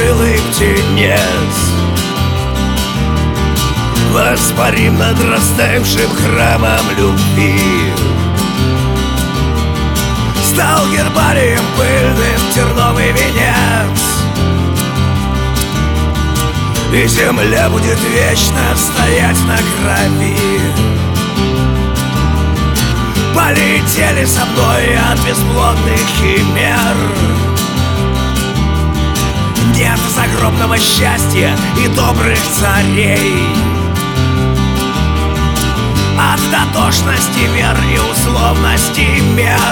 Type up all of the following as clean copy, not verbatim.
однокрылый птенец воспарим над растаявшим храмом любви. Стал гербарием пыльным терновый венец, и земля будет вечно стоять на крови. Полетели со мной от бесплодных химер. Нет загробного счастья и добрых царей, от дотошности вер и условности мер.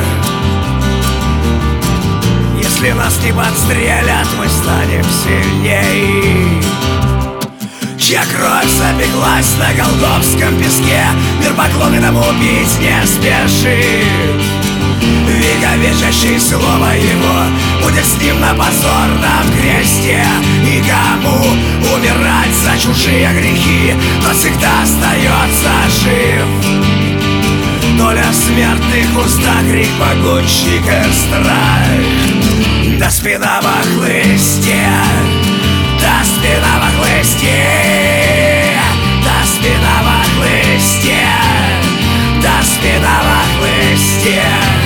Если нас не подстрелят, мы станем сильней. Чья кровь запеклась на голгофском песке, мир поклоны нам убить не спешит. Вековечащее слово его будет с ним на позорном кресте. И кому умирать за чужие грехи, тот всегда остается жив. Доля смертных уста, крик погонщика, страх. Да спина во хлысте, да спина во хлысте, да спина во хлысте, да спина во хлысте.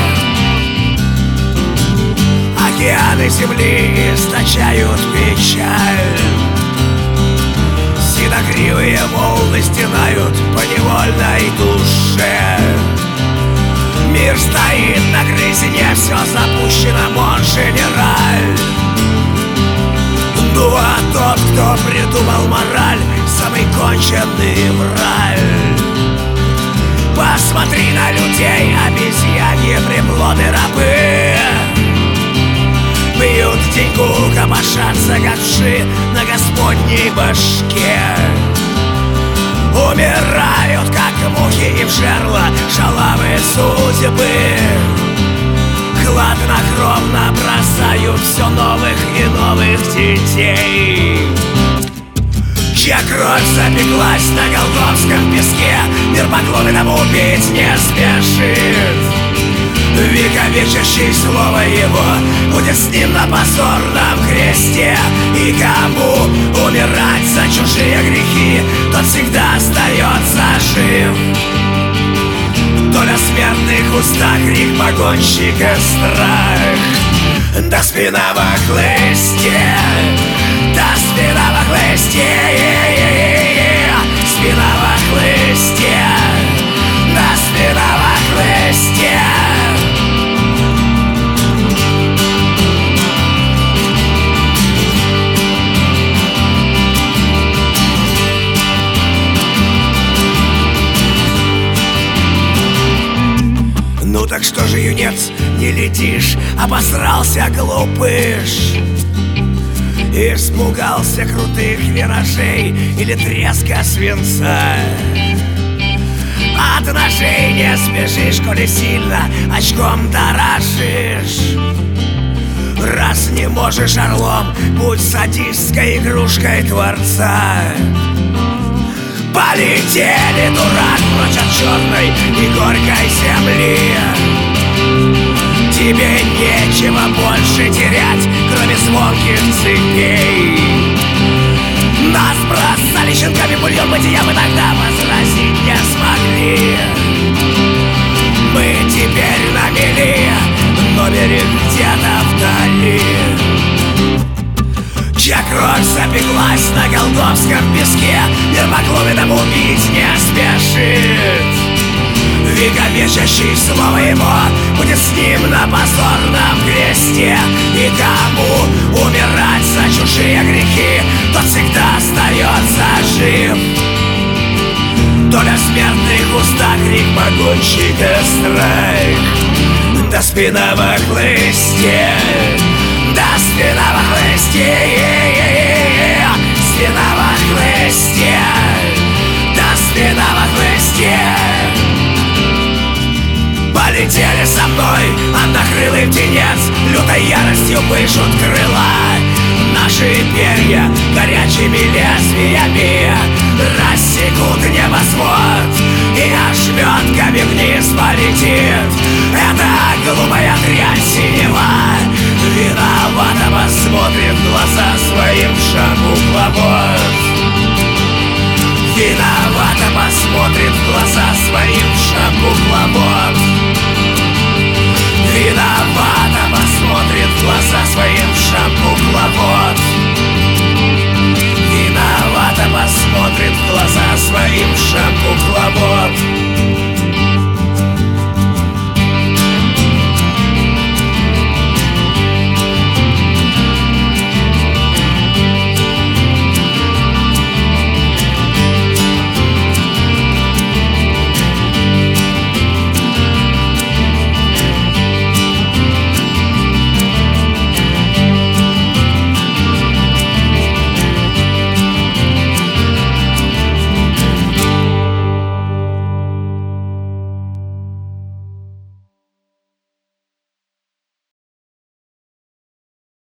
Океаны земли источают печаль, синокривые волны стенают по невольной душе. Мир стоит на грызне, все запущено, мон женераль. Ну а тот, кто придумал мораль, самый конченый враль. Посмотри на людей, обезьяньи приблуды рабы. Пьют деньгу, копошатся, как вши на господней башке. Умирают, как мухи, и в жерло шалавы судьбы. Хладнокровно бросают все новых и новых детей. Чья кровь запеклась на голгофском песке, мир поклоны нам убить не спешит. Вековечащее слово его будет с ним на позорном кресте. И кому умирать за чужие грехи, тот всегда остается жив. Доля смертных уста, крик погонщика, страх. Да спина во хлысте, да спина во хлысте, спина во хлысте, да спина во хлысте. Ну так что же, юнец, не летишь, обосрался глупыш? Испугался крутых виражей или треска свинца? От ножей не спешишь, коли сильно очком дорожишь. Раз не можешь орлом, будь садистской игрушкой Творца. Полетели, дурак, прочь от черной и горькой земли. Тебе нечего больше терять, кроме звонких цепей. Нас бросали щенками бульон бытия, мы тогда возразить не смогли. Мы теперь на мели, но берег где-то вдали. Чья кровь запеклась на голгофском песке, мир поклоны нам убить не спешит. Вековечащее слово его будет с ним на позорном кресте. И кому умирать за чужие грехи, тот всегда остается жив. Доля смертных уста, крик погонщика, страх. Да спина во хлысте, да спина во хлысте, спина во хлысте, да спина во хлысте. Полетели со мной, однокрылый птенец, лютой яростью пышут крыла. Наши перья горячими лезвиями рассекут небосвод, и ошметками вниз полетит эта глупая дрянь синева. Виновато посмотрит в глаза своим шагу-кловод. Виновато посмотрит в глаза своим шагу-кловод. Виновато посмотрит в глаза своим шагу-кловод.